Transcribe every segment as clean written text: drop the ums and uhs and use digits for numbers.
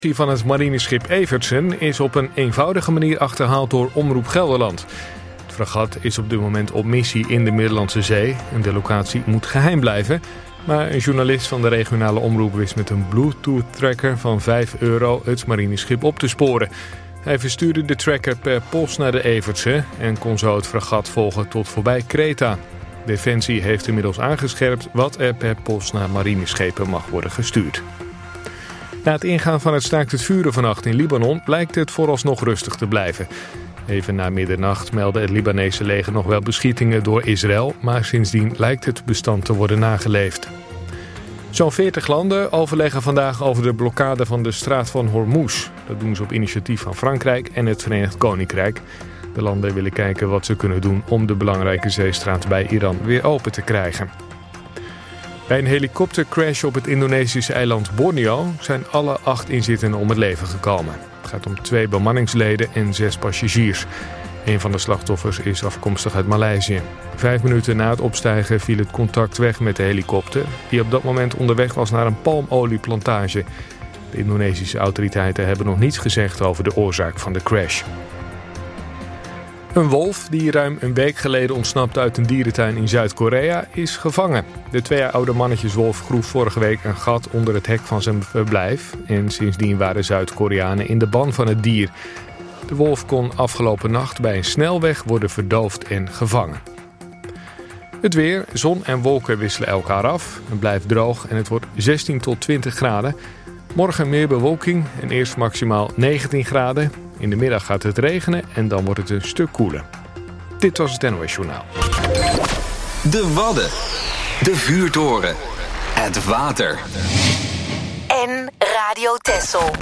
Van het marineschip Evertsen is op een eenvoudige manier achterhaald door Omroep Gelderland. Het fregat is op dit moment op missie in de Middellandse Zee en de locatie moet geheim blijven. Maar een journalist van de regionale omroep wist met een Bluetooth-tracker van €5 het marineschip op te sporen. Hij verstuurde de tracker per post naar de Evertsen en kon zo het fregat volgen tot voorbij Kreta. Defensie heeft inmiddels aangescherpt wat er per post naar marineschepen mag worden gestuurd. Na het ingaan van het staakt het vuren vannacht in Libanon lijkt het vooralsnog rustig te blijven. Even na middernacht meldde het Libanese leger nog wel beschietingen door Israël, maar sindsdien lijkt het bestand te worden nageleefd. Zo'n 40 landen overleggen vandaag over de blokkade van de straat van Hormuz. Dat doen ze op initiatief van Frankrijk en het Verenigd Koninkrijk. De landen willen kijken wat ze kunnen doen om de belangrijke zeestraat bij Iran weer open te krijgen. Bij een helikoptercrash op het Indonesische eiland Borneo zijn alle 8 inzittenden om het leven gekomen. Het gaat om 2 bemanningsleden en 6 passagiers. Een van de slachtoffers is afkomstig uit Maleisië. 5 minuten na het opstijgen viel het contact weg met de helikopter, die op dat moment onderweg was naar een palmolieplantage. De Indonesische autoriteiten hebben nog niets gezegd over de oorzaak van de crash. Een wolf die ruim een week geleden ontsnapte uit een dierentuin in Zuid-Korea is gevangen. De 2 jaar oude mannetjeswolf groef vorige week een gat onder het hek van zijn verblijf. En sindsdien waren Zuid-Koreanen in de ban van het dier. De wolf kon afgelopen nacht bij een snelweg worden verdoofd en gevangen. Het weer, zon en wolken wisselen elkaar af. Het blijft droog en het wordt 16 tot 20 graden. Morgen meer bewolking en eerst maximaal 19 graden. In de middag gaat het regenen en dan wordt het een stuk koeler. Dit was het NOS Journaal. De Wadden. De vuurtoren. Het water. En Radio Texel.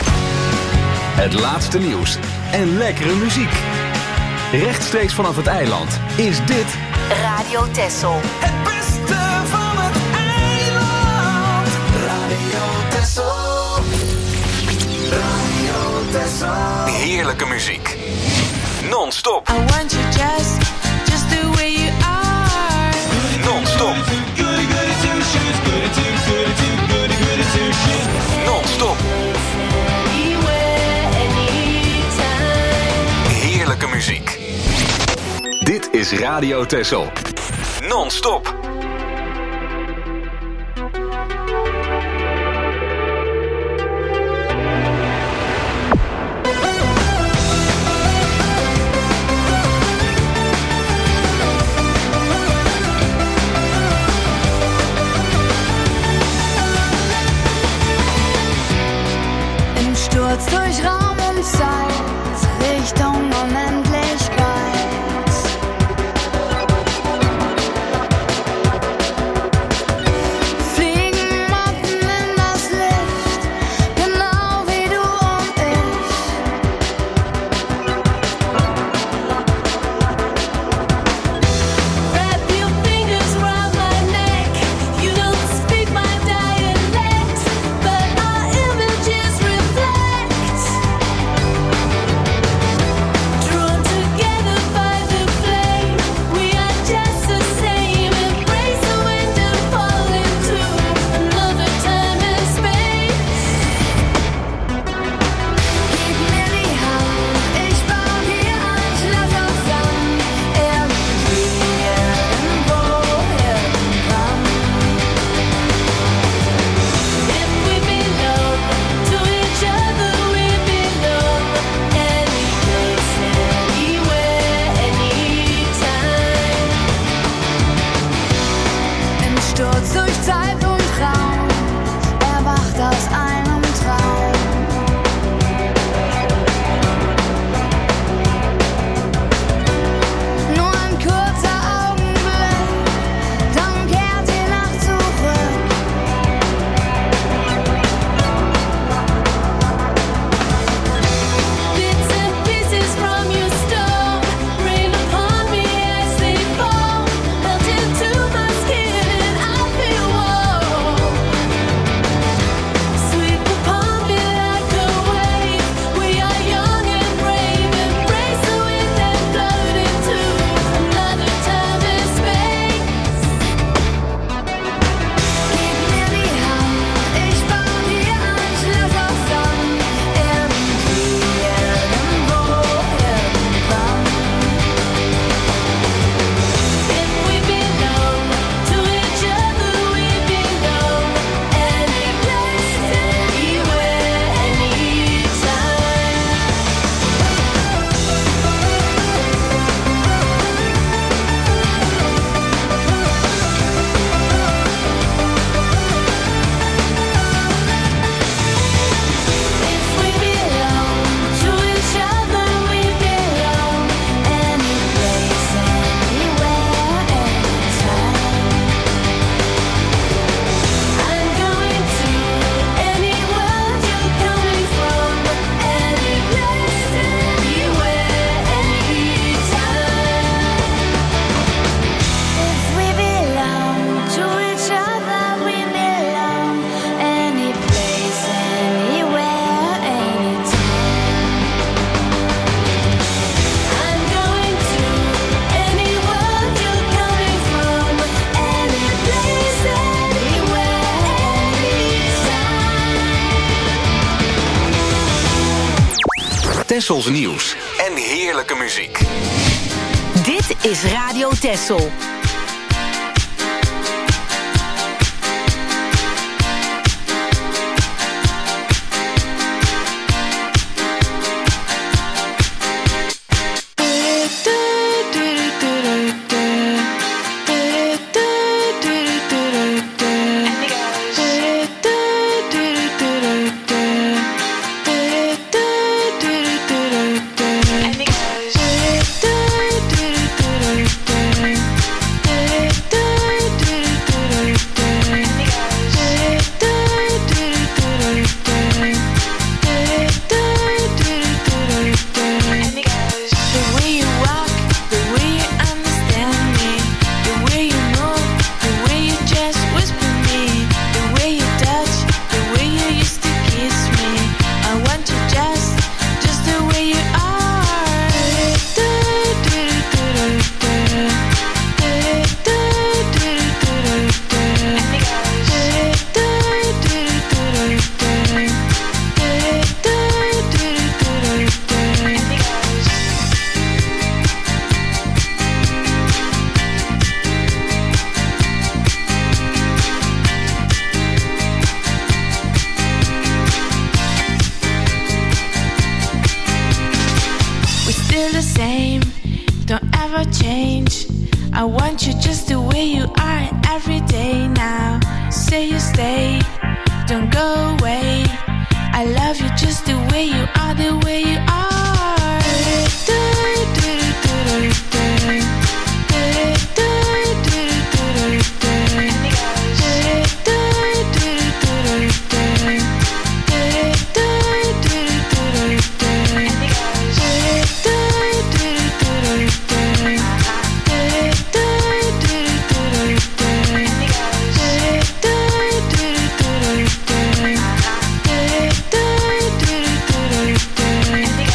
Het laatste nieuws en lekkere muziek. Rechtstreeks vanaf het eiland is dit Radio Texel. Het beste van het eiland. Radio Texel. Radio Texel. heerlijke muziek. Non-stop. I want you just the way you are. Non-stop. Non-stop. Heerlijke muziek. Dit is Radio Texel. Non-stop. Sturz durch Raum und Zeit, Richtung Unendlichkeit. Fliegen Motten in das Licht, genau wie du und ich. Wrap your fingers round my neck, you don't speak my dialect, but our images reflect Tessels nieuws en heerlijke muziek. Dit is Radio Tessel. And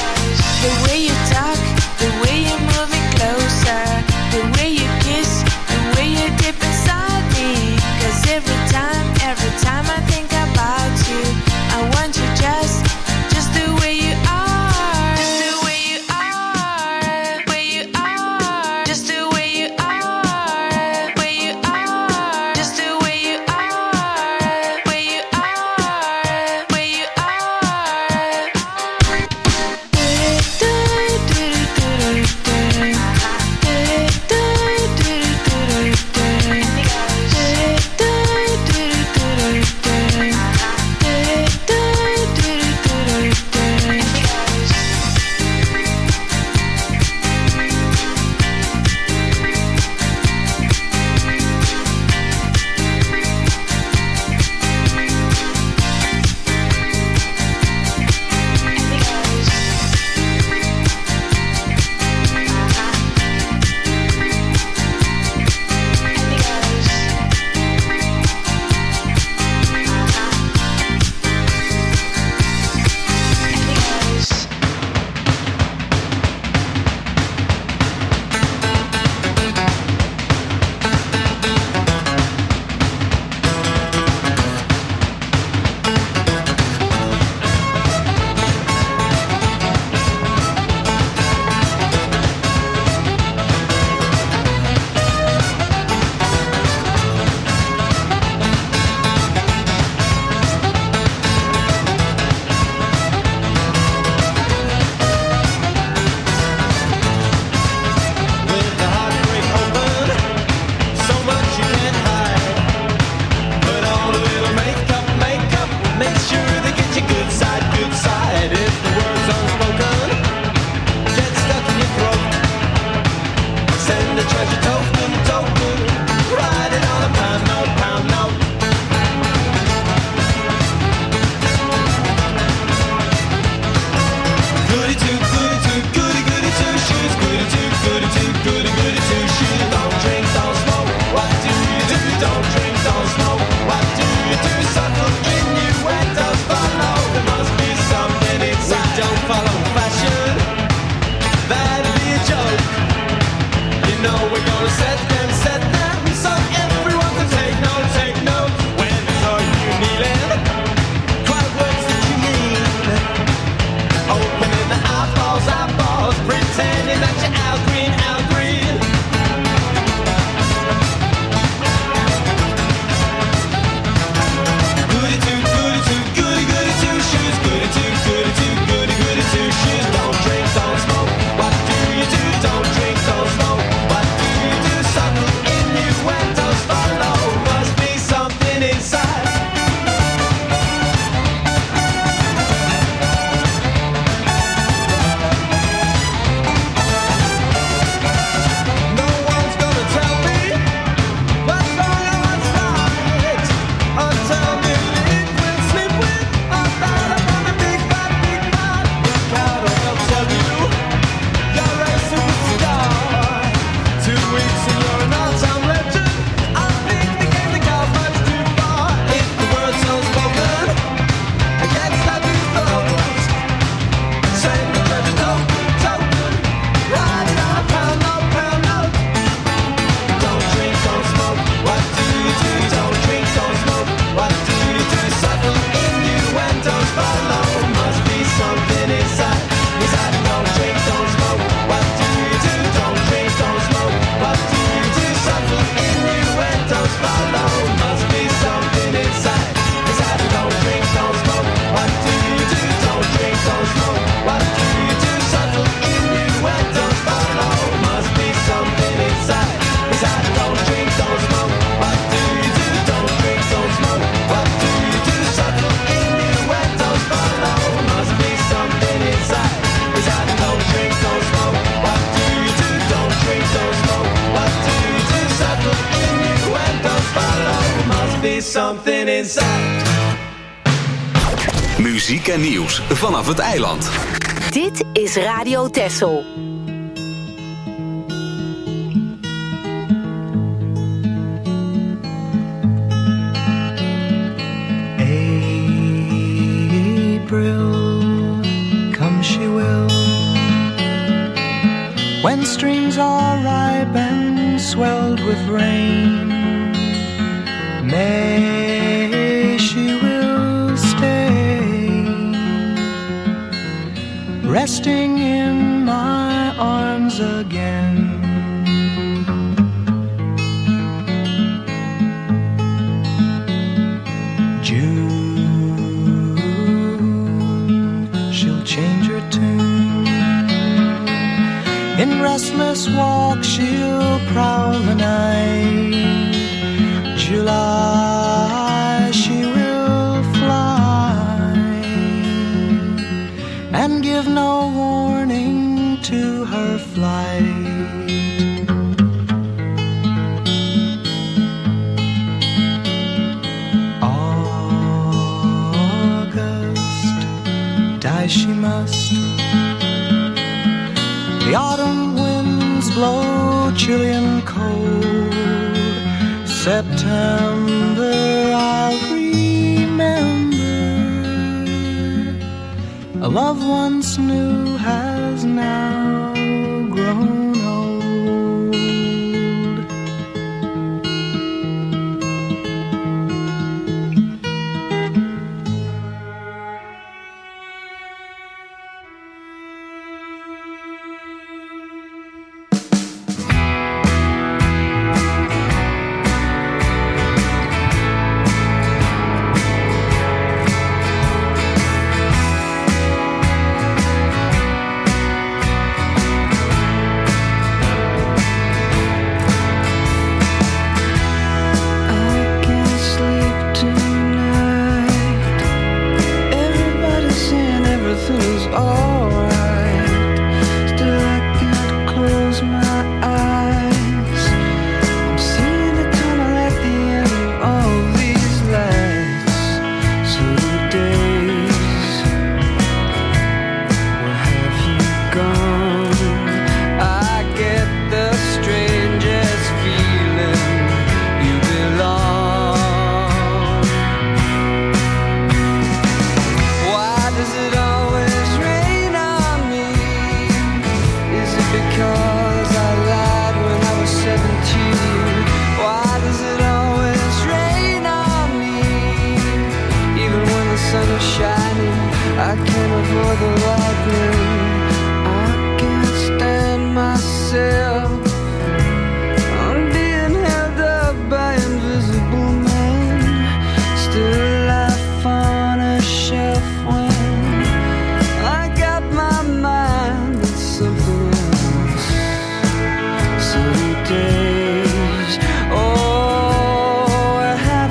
is uit. Muziek en nieuws vanaf het eiland. Dit is Radio Texel. Come she will, when streams are ripe and swelled with rain. May she will stay, resting in my arms again. In restless walk she'll prowl the night. July she will fly and give no warning to her flight. August, die she must. The autumn winds blow chilly and cold. September I'll remember. A love once new has now grown old.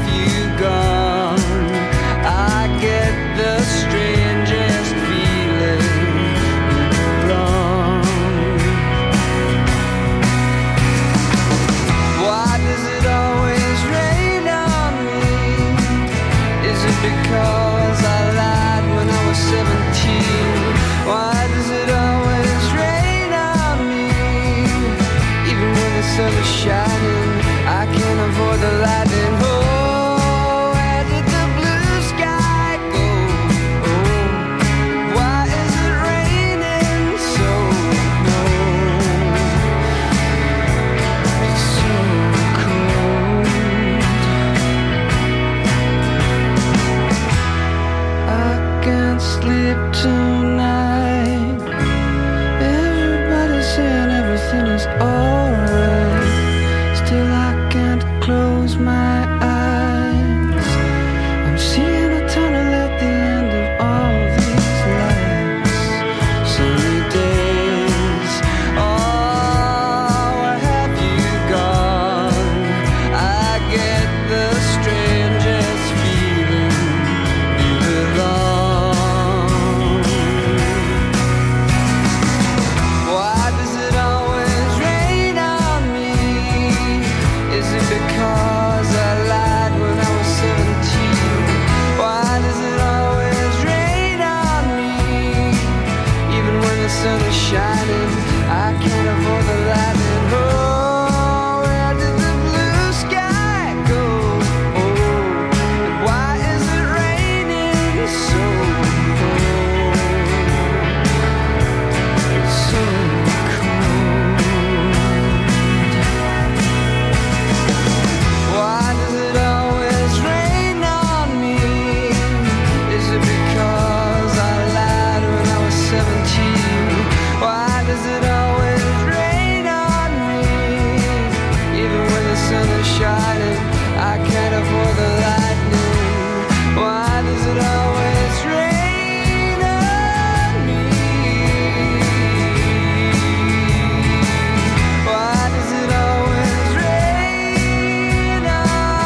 The strangest feeling sun is shining, I can't avoid the lightning. Oh, where did the blue sky go? Oh, and why is it raining so cold? So cold. Why does it always rain on me? Is it because I lied when I was 17? Why does it always rain on me? Even when the sun is shining, I can't avoid the lightning. Why does it always rain on me? Why does it always rain on?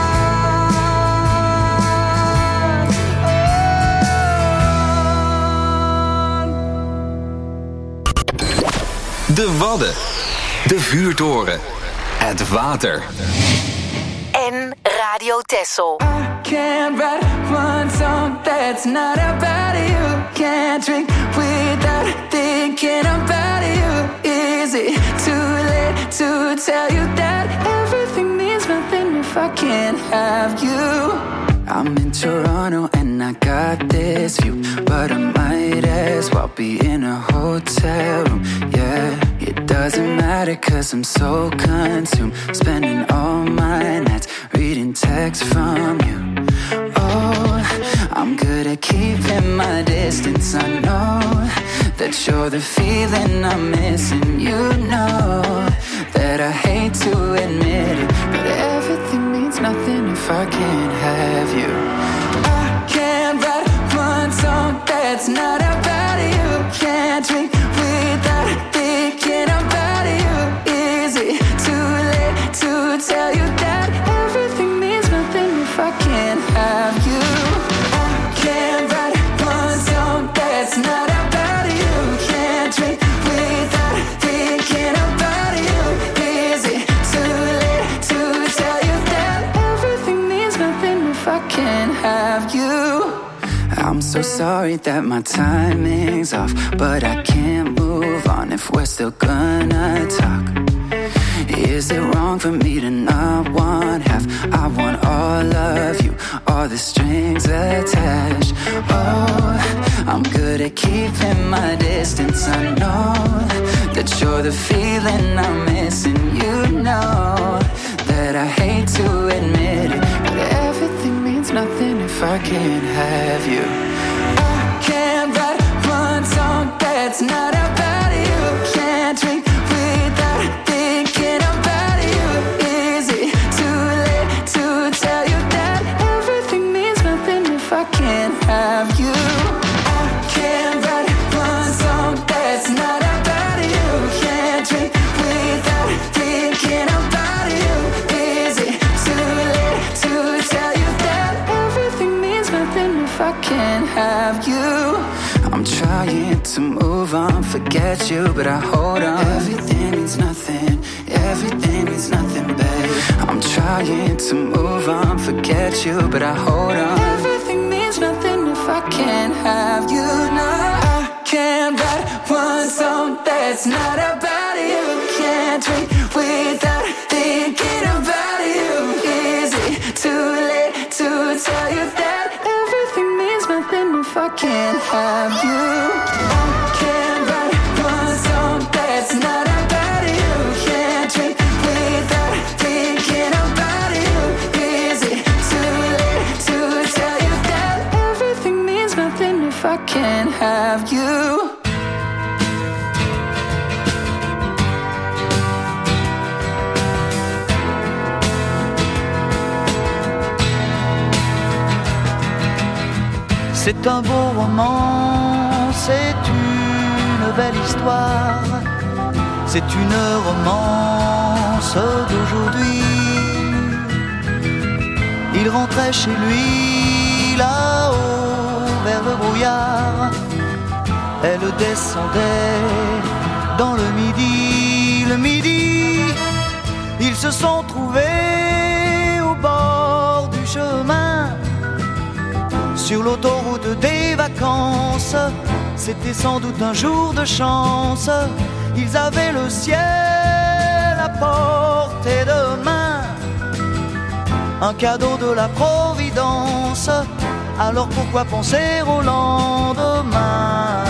De Wadden. De vuurtoren. Het water. En Radio Texel. I can't write one song that's not about you. Can't drink without thinking about you. Is it too late to tell you that everything means nothing if I can't have you? I'm in Toronto and I got this view, but I might as well be in a hotel room. Yeah, it doesn't matter 'cause I'm so consumed, spending all my nights reading texts from you. Oh, I'm good at keeping my distance. I know that you're the feeling I'm missing. You know that I hate to admit it, but everything means nothing if I can't have you. I can't write one song that's not about you. Can't drink without thinking about you. Is it too late to tell you that everything means nothing if I can't have you? I can't write one song that's not about you. Can't drink without thinking about you. Is it too late to tell you that everything means nothing if I can't have you? I'm so sorry that my timing's off, but I can't move on if we're still gonna talk. Is it wrong for me to not want half? I want all of you, all the strings attached. Oh, I'm good at keeping my distance. I know that you're the feeling I'm missing. You know that I hate to admit it, but everything means nothing if I can't have you. I can't write one song that's not about you. Can't drink without thinking about you. Is it too late to tell you that everything means nothing if I can't have you? I can't write one song that's not about you. Can't drink without thinking about you. Is it too late to tell you that everything means nothing if I can't have you? I'm trying to move on, forget you, but I hold on. Everything means nothing, everything means nothing, babe. I'm trying to move on, forget you, but I hold on. Everything means nothing if I can't have you. No, I can't write one song that's not about you. Can't drink without thinking about you. Is it too late to tell you that everything means nothing if I can't have you? I can't write one song that's not about you. Can't drink without thinking about you. Is it too late to tell you that everything means nothing if I can't have you? C'est un beau roman, c'est une belle histoire, c'est une romance d'aujourd'hui. Il rentrait chez lui là-haut vers le brouillard, elle descendait dans le midi, ils se sont trouvés au bord du chemin. Sur l'autoroute des vacances, c'était sans doute un jour de chance. Ils avaient le ciel à portée de main, un cadeau de la Providence. Alors pourquoi penser au lendemain?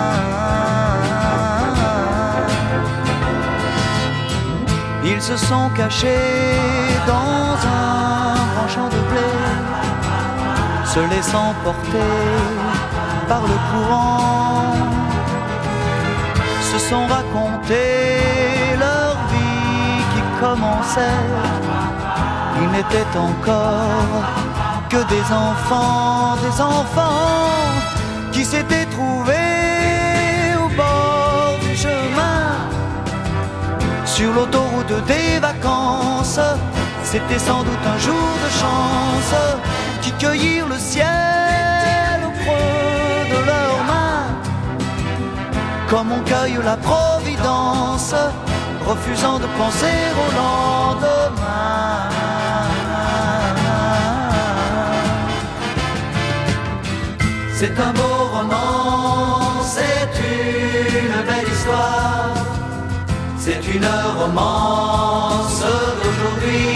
Ils se sont cachés dans un grand champ de blé, se laissant porter par le courant, se sont racontés leur vie qui commençait. Ils n'étaient encore que des enfants qui s'étaient trouvés au bord du chemin, sur l'autoroute des vacances. C'était sans doute un jour de chance, qui cueillirent le ciel au creux de leurs mains, comme on cueille la Providence, refusant de penser au lendemain. C'est un beau roman, c'est une belle histoire, c'est une romance d'aujourd'hui.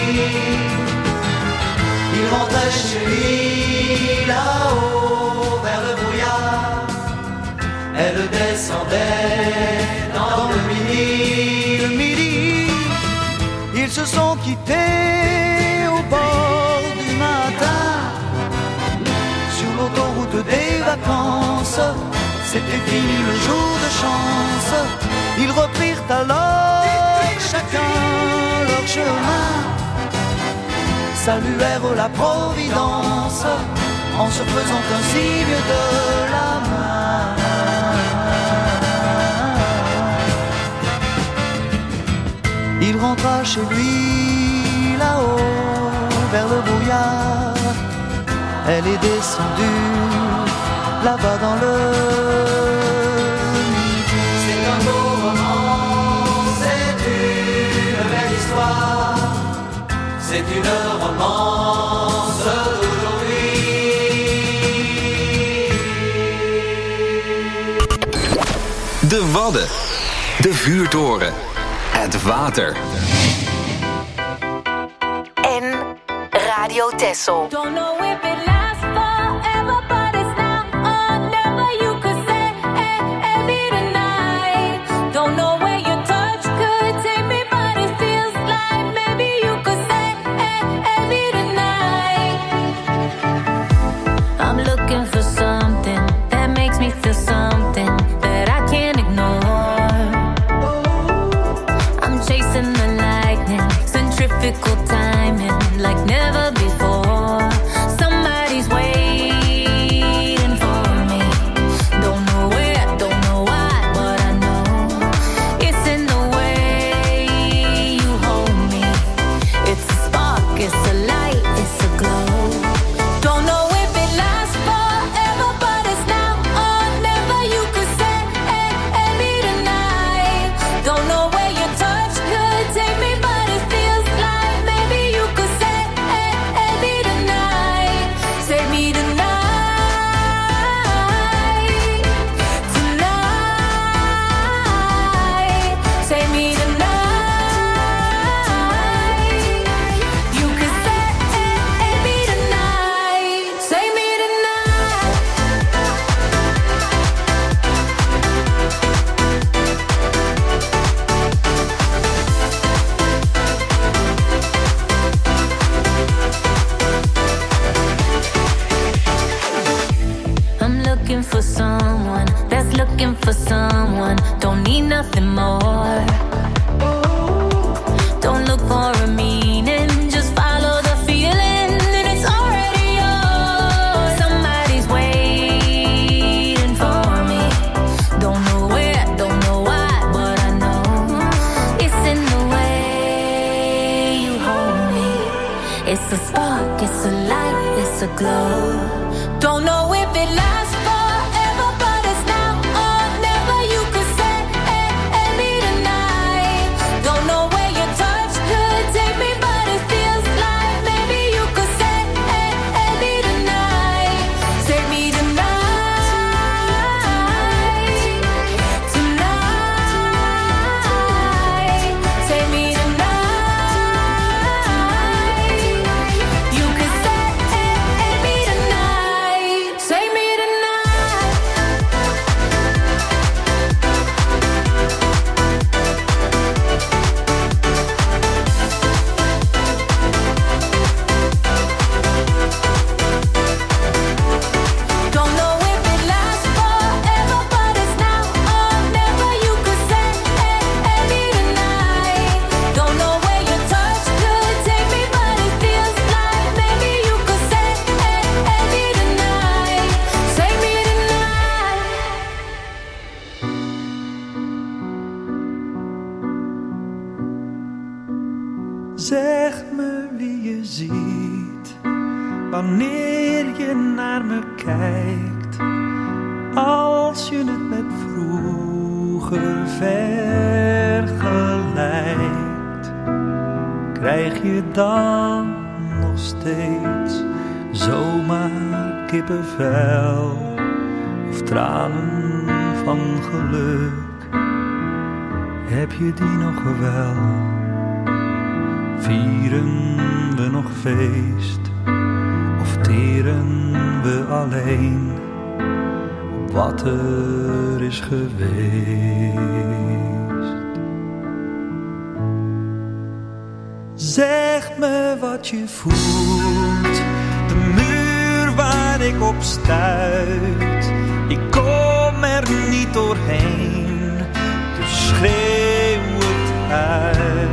Il rentrait chez lui là-haut vers le brouillard, elle descendait dans le midi. Ils se sont quittés au bord du matin, sur l'autoroute des vacances. C'était fini le jour de chance. Ils reprirent alors chacun leur chemin, saluèrent la Providence en se faisant un signe de la main. Il rentra chez lui là-haut vers le brouillard, elle est descendue là-bas dans le midi. C'est un beau roman, c'est une belle histoire, c'est une romance d'aujourd'hui. De Wadden, de vuurtoren, het water. En Radio Texel. Don't know if it lasts forever, but it's now or never. You could say, hey, be tonight. Don't know where your touch could take me, but it feels like maybe you could say, hey, be tonight. I'm looking for something that makes me feel something that I can't ignore. I'm chasing the lightning, centrifugal timing, like never before. Somebody's waiting for me. Don't know where, don't know why, but I know it's in the way you hold me. It's a spark, it's a light, it's a glow. Don't know if it lasts forever, but it's now or never. You could say, hey, be tonight. Don't know where your touch could take me, but it feels like maybe you could say, hey, be tonight. Save me tonight. Tonight. Save me tonight. You could say, hey, be tonight. Save me tonight. I'm looking for someone that's looking for someone. Don't need nothing more. Don't look for a meaning, just follow the feeling, and it's already yours. Somebody's waiting for me. Don't know where, don't know why, but I know it's in the way you hold me. It's a spark, it's a light, it's a glow. Don't know if it lasts forever, but it's now or never. You could say, hey, be tonight. Don't know where your touch could take me, but it feels like maybe you could say, hey, be tonight. Save me tonight. Zeg me wie je ziet wanneer je naar me kijkt. Als je het met vroeger vergelijkt, krijg je dan nog steeds zomaar kippenvel of tranen van geluk? Heb je die nog wel? Vieren we nog feest of teren we alleen op wat er is geweest? Zeg me wat je voelt, de muur waar ik op stuit. Ik kom er niet doorheen, dus schreeuw het uit.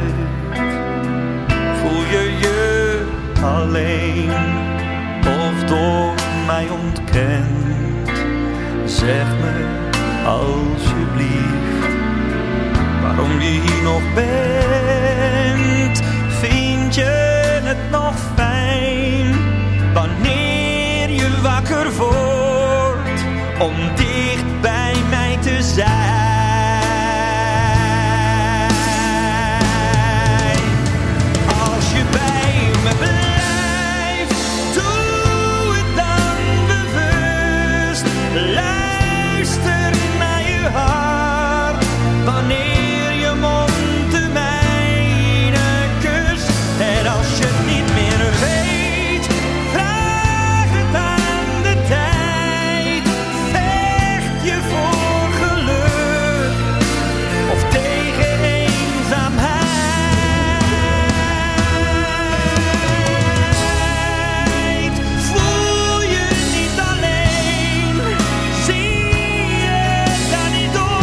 Voel je je alleen of door mij ontkend? Zeg me alsjeblieft waarom je hier nog bent. Vind je het nog fijn wanneer je wakker wordt om dicht bij mij te zijn? Wanneer je mond de mijne kust, en als je het niet meer weet, vraag het aan de tijd. Vecht je voor geluk of tegen eenzaamheid? Voel je niet alleen, zie je daar niet door?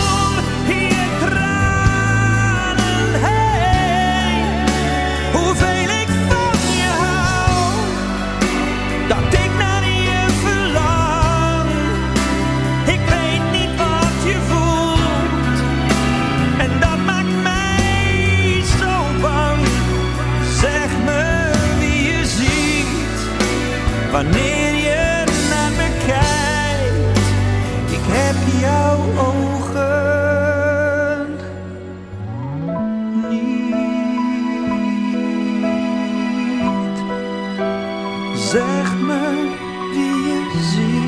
Wanneer je naar me kijkt, ik heb jouw ogen niet. Zeg me wie je ziet.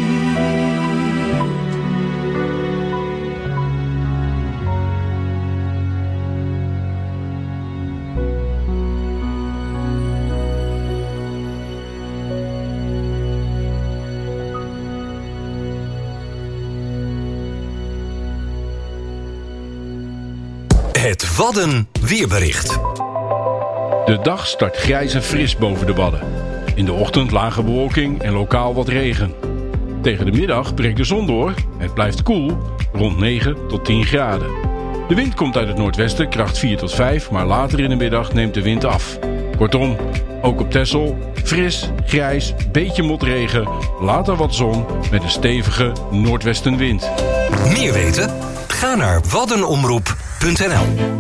Het Wadden weerbericht. De dag start grijs en fris boven de Wadden. In de ochtend lage bewolking en lokaal wat regen. Tegen de middag breekt de zon door. Het blijft koel, rond 9 tot 10 graden. De wind komt uit het noordwesten, kracht 4 tot 5, maar later in de middag neemt de wind af. Kortom, ook op Texel, fris, grijs, beetje motregen, later wat zon met een stevige noordwestenwind. Meer weten? Ga naar waddenomroep.nl.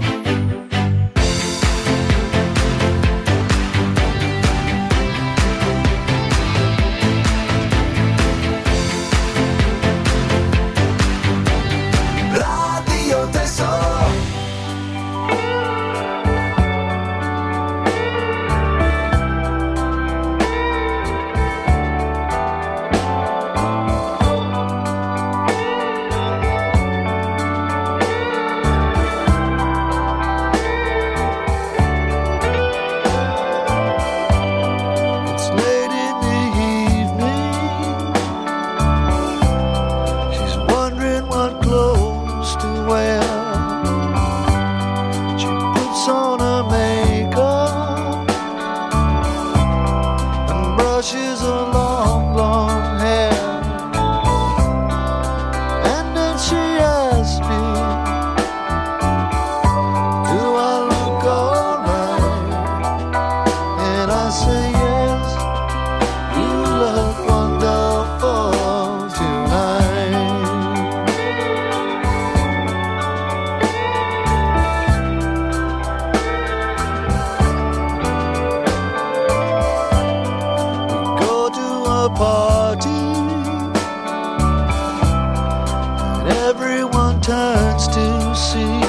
everyone turns to see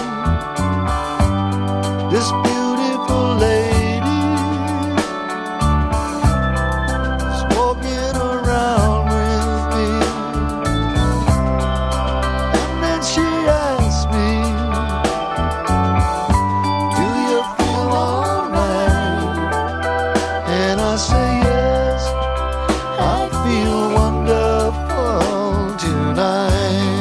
this beautiful lady is walking around with me. And then she asks me, do you feel alright? And I say yes, I feel wonderful tonight.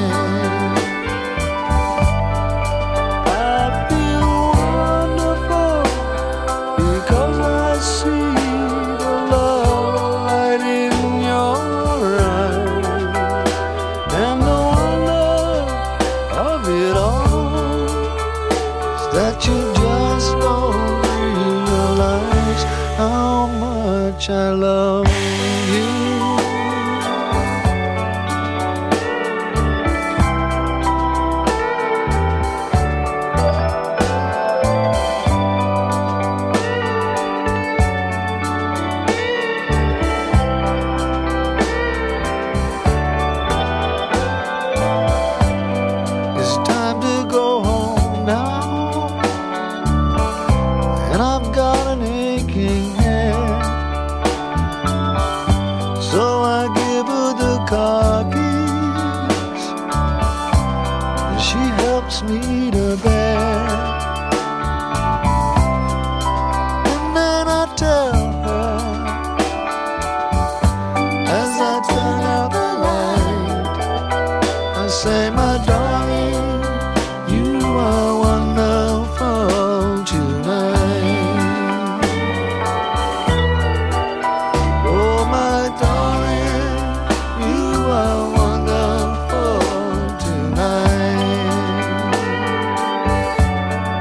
I love you. It's time to go home now, and I've got an aching head. So I give her the car keys, and she helps me to bed. And then I tell her, as I turn out the light, I say, my darling, you are wonderful tonight. Oh, my darling, you are wonderful tonight.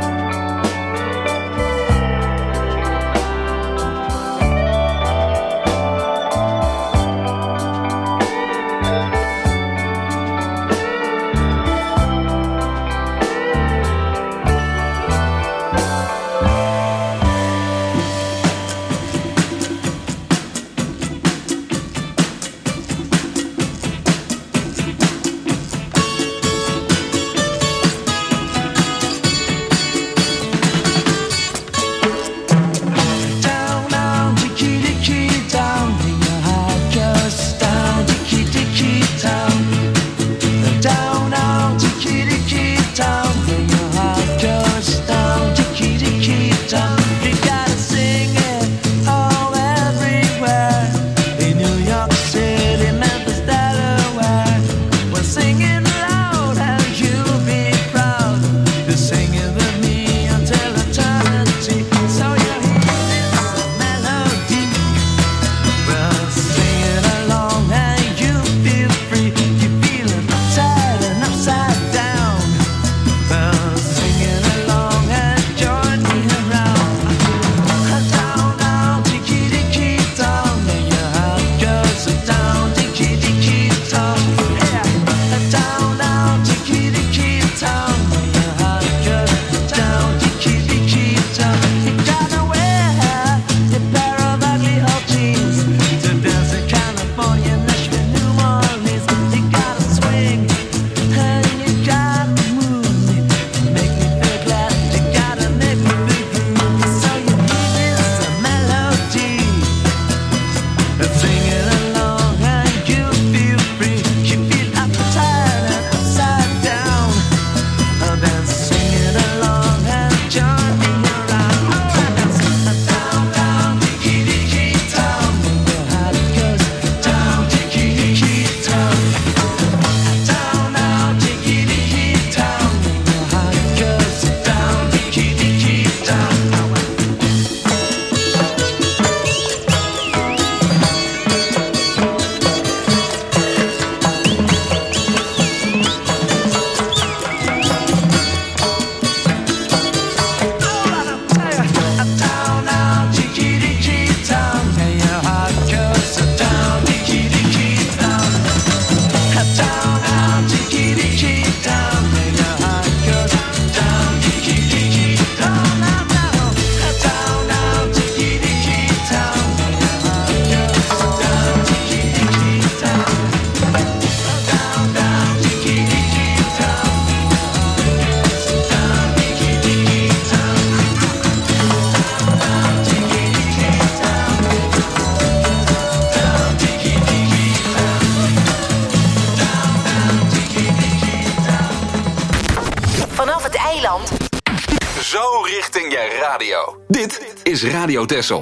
eiland. Zo richting je radio. Dit is Radio Texel.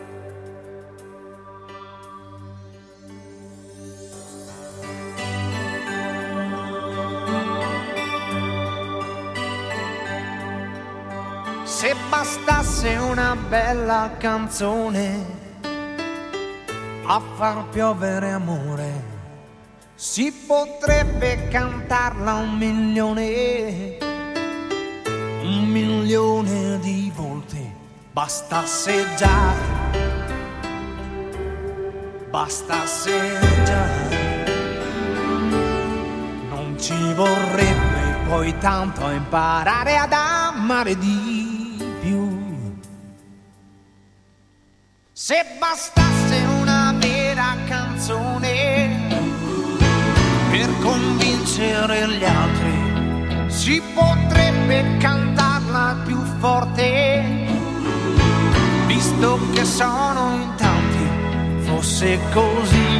Se bastasse una bella canzone a far piovere amore, si potrebbe cantarla 1.000.000 di volte. Bastasse già non ci vorrebbe poi tanto imparare ad amare di più. Se bastasse una vera canzone per convincere gli altri, si potrebbe cantarla più forte, visto che sono in tanti. Fosse così,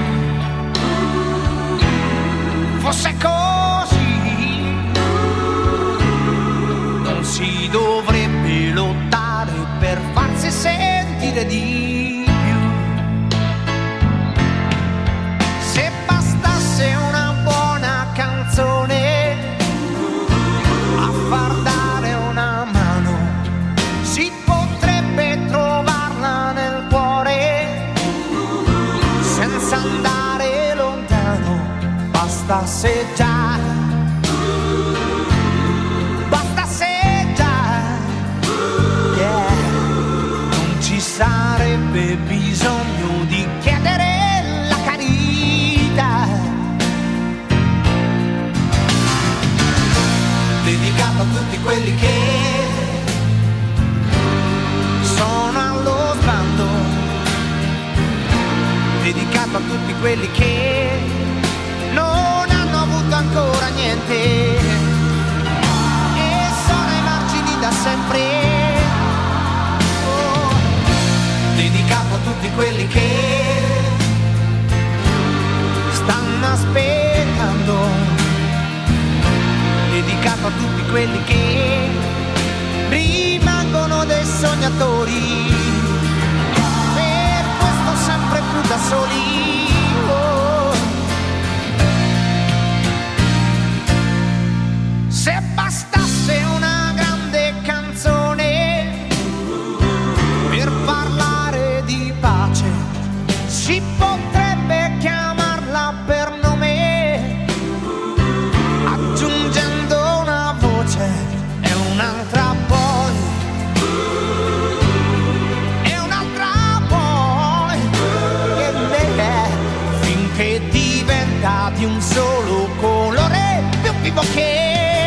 non si dovrebbe lottare per farsi sentire di più. Se bastasse una buona canzone a far dare una mano, si potrebbe trovarla nel cuore senza andare lontano. Bastasse già, yeah. Non ci sarebbe bisogno di chiedere la carità. Dedicato a tutti quelli che sono allo sbando, dedicato a tutti quelli che non hanno avuto ancora niente e sono ai margini da sempre. Oh, dedicato a tutti quelli che stanno aspettando, dedicato a tutti quelli che rimangono dei sognatori, per questo sempre più da soli. Se bastasse una grande canzone per parlare di pace, si potrebbe chiamarla per nome, aggiungendo una voce e un'altra poi, finché diventa di un solo colore, più vivo che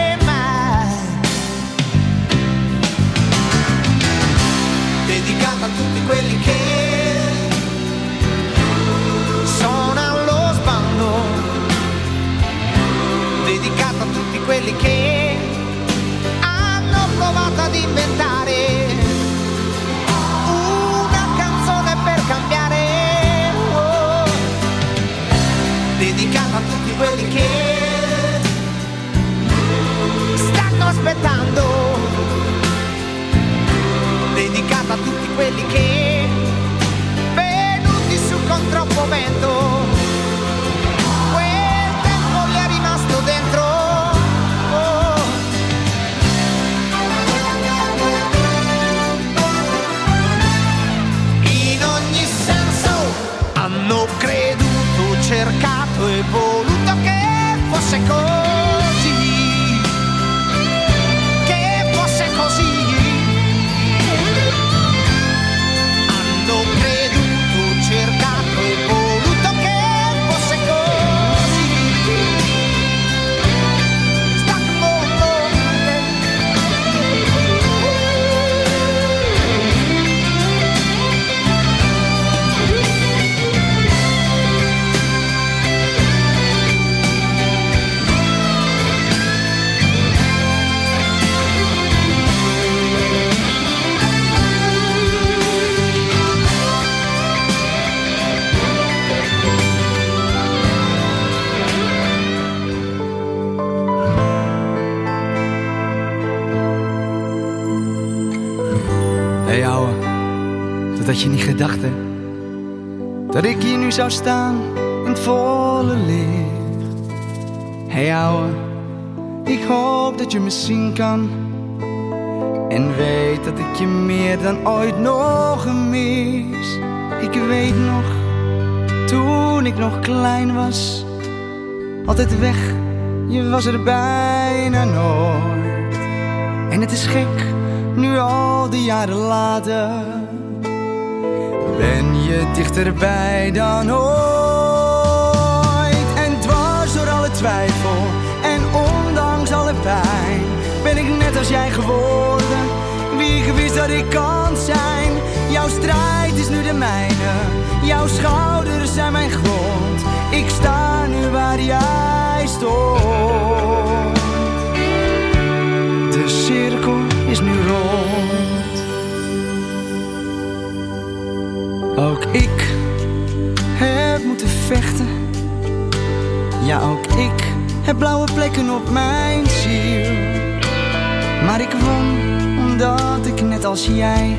a tutti quelli che sono allo sbando, dedicato a tutti quelli che hanno provato ad inventare una canzone per cambiare, oh. Dedicato a tutti quelli che stanno aspettando, dedicato a tutti quelli che venuti su con troppo vento, quel tempo gli è rimasto dentro, oh. In ogni senso hanno creduto, cercato e voluto che Dat had je niet gedacht, hè? Dat ik hier nu zou staan in het volle licht. Hey ouwe, ik hoop dat je me zien kan. En weet dat ik je meer dan ooit nog mis. Ik weet nog, toen ik nog klein was. Altijd weg, je was er bijna nooit. En het is gek, nu al die jaren later. Ben je dichterbij dan ooit. En dwars door alle twijfel en ondanks alle pijn ben ik net als jij geworden, wie ik wist dat ik kan zijn. Jouw strijd is nu de mijne, jouw schouders zijn mijn grond. Ik sta nu waar jij stond. De cirkel is nu rond. Ook ik heb moeten vechten. Ja, ook ik heb blauwe plekken op mijn ziel. Maar ik won omdat ik net als jij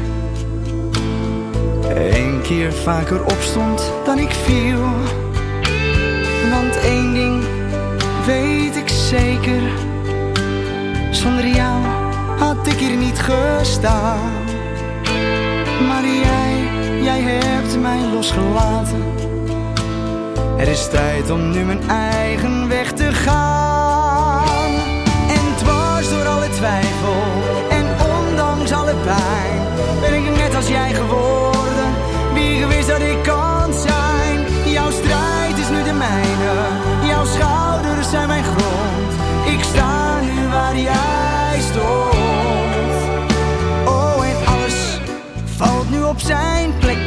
1 keer vaker opstond dan ik viel. Want 1 ding weet ik zeker. Zonder jou had ik hier niet gestaan. Maar jij hebt mij losgelaten. Er is tijd om nu mijn eigen weg te gaan. En dwars door alle twijfel en ondanks alle pijn ben ik net als jij geworden, wie gewist dat ik kan zijn. Jouw strijd is nu de mijne, jouw schouders zijn mijn grond. Ik sta nu waar jij stond. Oh, en alles valt nu op zijn plek.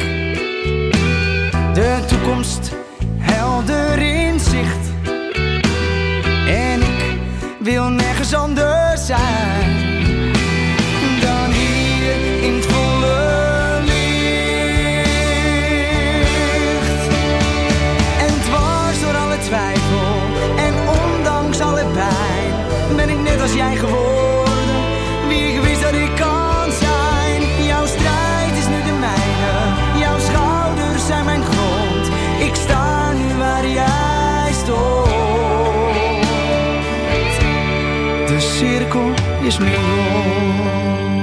De toekomst helder in zicht. En ik wil nergens anders zijn dan hier in het volle licht. En dwars door alle twijfel en ondanks alle pijn ben ik net als jij geworden, wie ik wist dat ik kan zijn. Jouw strijd is nu de mijne, jouw schouders zijn mijn grond. Ik sta nu waar jij stond. De cirkel is nu rond.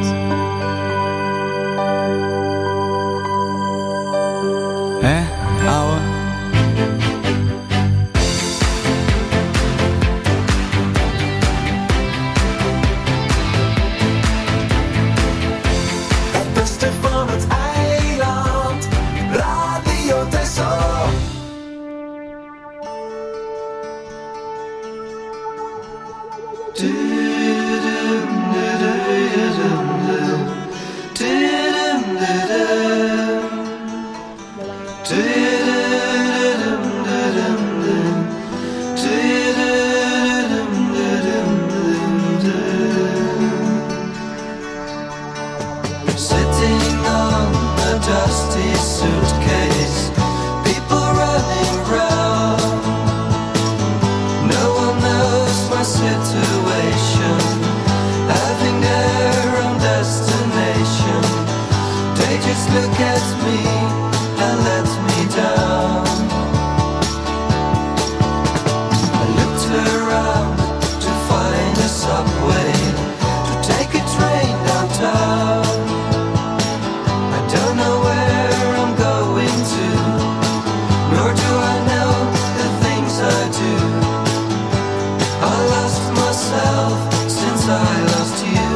Hè, ouwe? Het beste van het eiland, Radio Texel. Sitting on a dusty suitcase, people running round. No one knows my situation, having their own destination. They just look at me and let me down. I looked around to find a subway, to take a train downtown. I don't know where I'm going to, nor do I know the things I do. I lost myself since I lost you.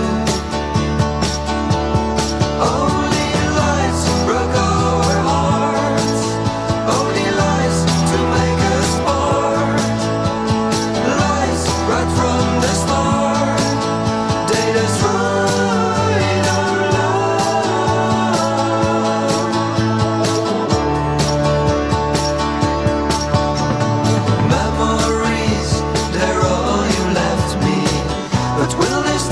Only lies broke our hearts, only lies to make us part. Lies right from the start, they destroyed our love. Memories, they're all you left me, but will they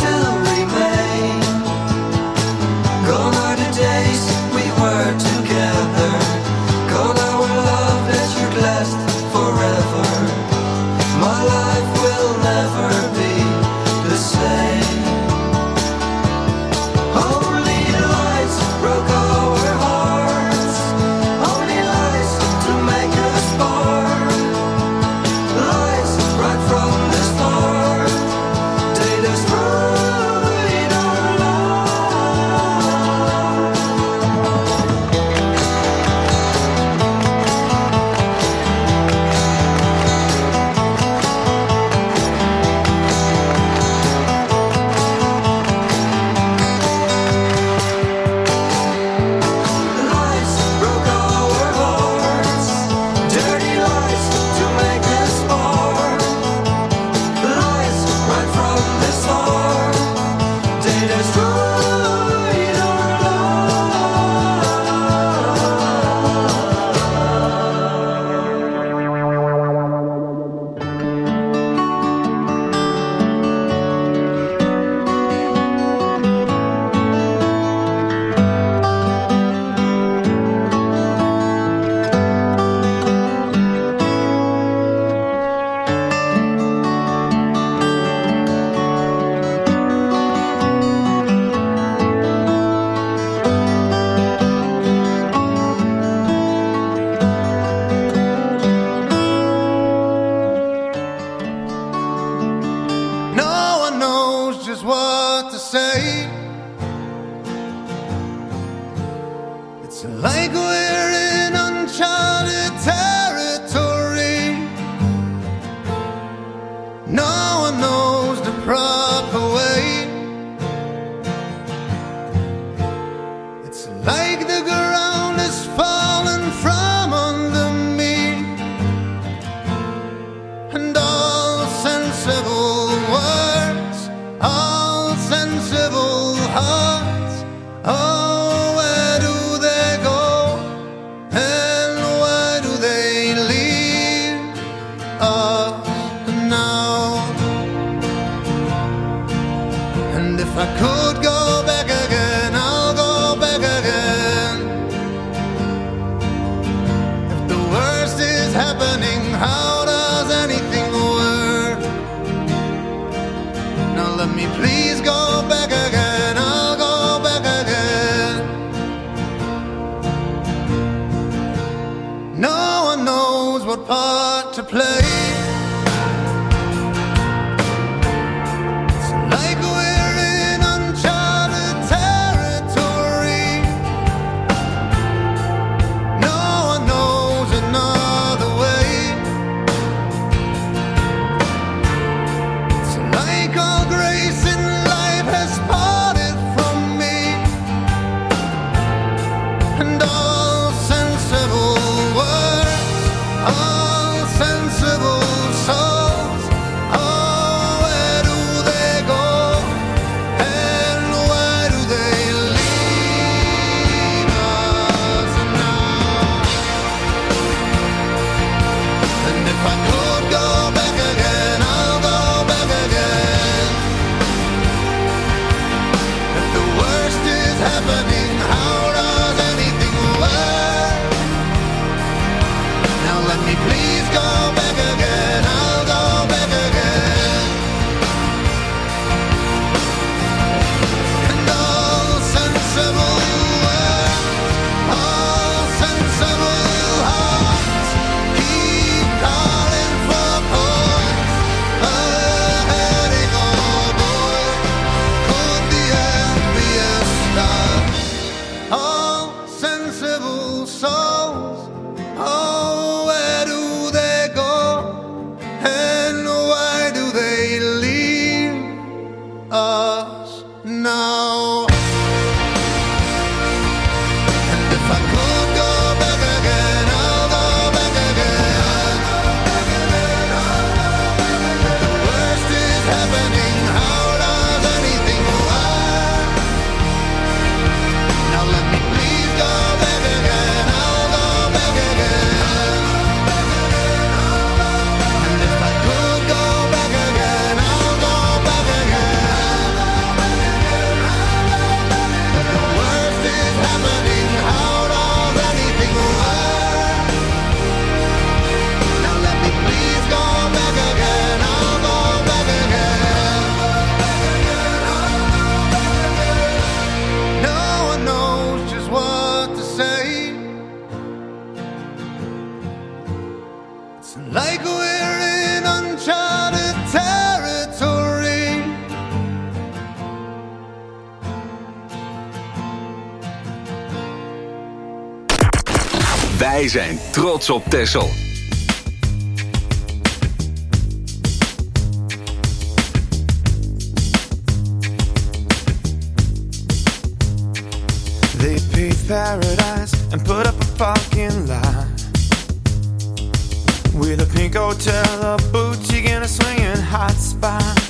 say. It's like we're in uncharted territory. No one knows the proper way. It's like the ground is falling from under me, and all sensible words, all sensible hearts, oh, where do they go, and why do they leave us now? And if I could go back again, I'll go back again. If the worst is happening, how does anything work? Now let me please go back again, I'll go back again. No one knows what part to play. It's like we're in uncharted territory. No one knows another way. It's like all grace in life has parted from me, and all sensible words, all sensible souls, oh, where do they go, and why do they leave us now? And if I could go back again, I'll go back again. If the worst is happening, how does anything work? Now let me please go back again, I'll go back again. And all sensible words, all sensible hearts, keep calling for points, a heading, oh boy, could the end be a start? All sensible souls, oh, where do they go, and why do they leave us now? And if I could go back again, I'll go back again. If the worst is happening, how does anything work? Now let me please go back again, I'll go back again. And if I could go back again, I'll go back again. If the worst is happening, how does anything work? Now let me please go back again, I'll go back again. No one knows just what to say. It's like we're in uncharted territory. Wij zijn trots op Texel. They paved paradise and put up a parking lot with a pink hotel, a boutique, and a swinging hot spot.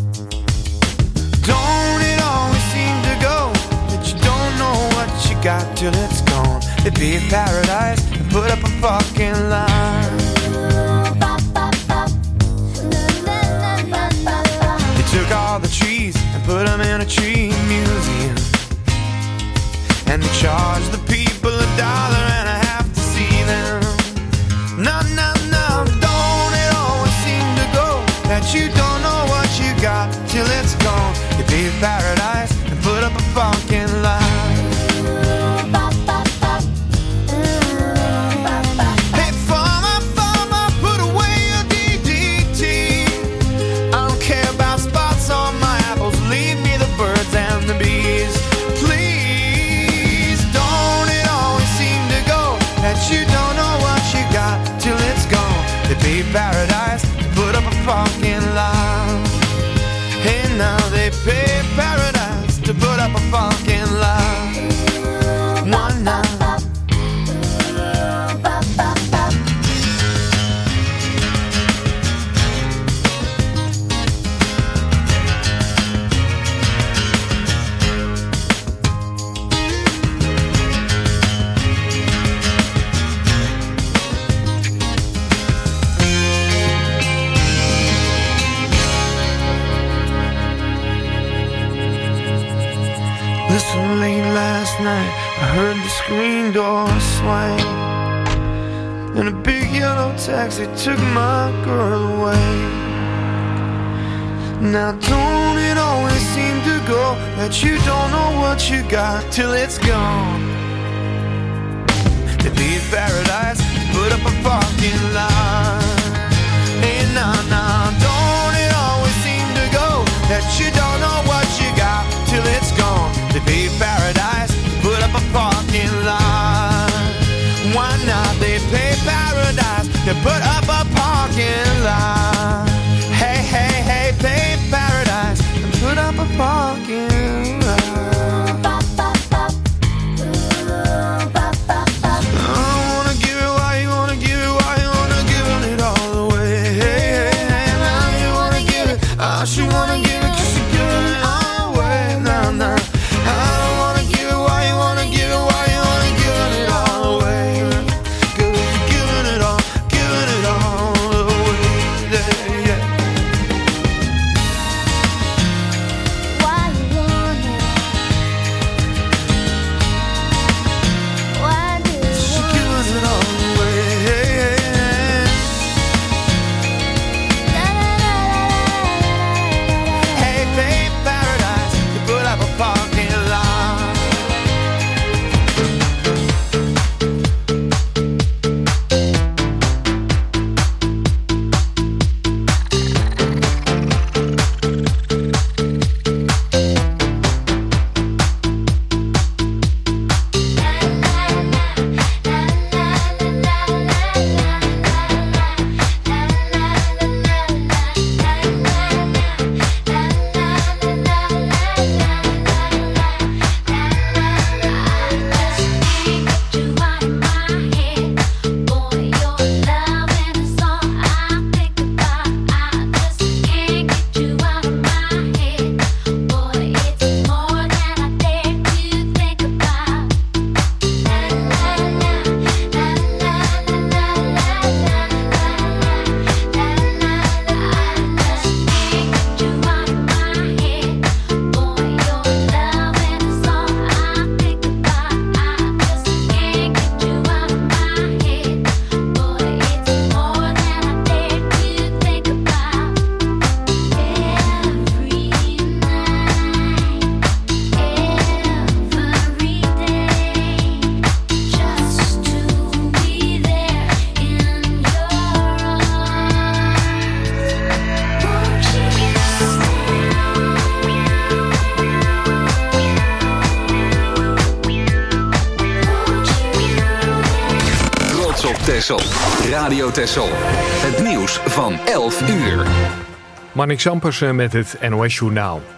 Don't it always seem to go that you don't know what you got till it's gone? They paved paradise and put up a parking lot. They took all the trees and put them in a tree museum, and they charged the people $1.50 to see them. No, no, no, don't it always seem to go that you don't know what you got till it's gone? You paved paradise and put up a parking lot. Hey, farmer, farmer, put away your DDT. I don't care about spots on my apples, leave me the birds parking lot. And now they pay paradise to put up a parking lot. One night. Listen, late last night I heard the screen door swing, and a big yellow taxi took my girl away. Now don't it always seem to go that you don't know what you got till it's gone? To leave paradise, put up a parking lot. Hey, nah, don't it always seem to go that you don't know what you got till it's gone? They pay paradise, put up a parking lot. Why not? They pay paradise to put up a parking lot. Hey, hey, hey, pay paradise and put up a parking lot. I wanna give it why you wanna give it, why you wanna give it all away. Hey, hey, hey, now you wanna give it, I should wanna give it 'cause you're giving it all away. Nah. I don't wanna give it, why you wanna give it, why you wanna give it all away. 'Cause you're giving it all away. Yeah. Why you want it? Why do you You're giving it all away. Hey, pay paradise to put up a parking lot. Texel. Radio Texel. Het nieuws van 11 uur. Marnix Ampersen met het NOS Journaal.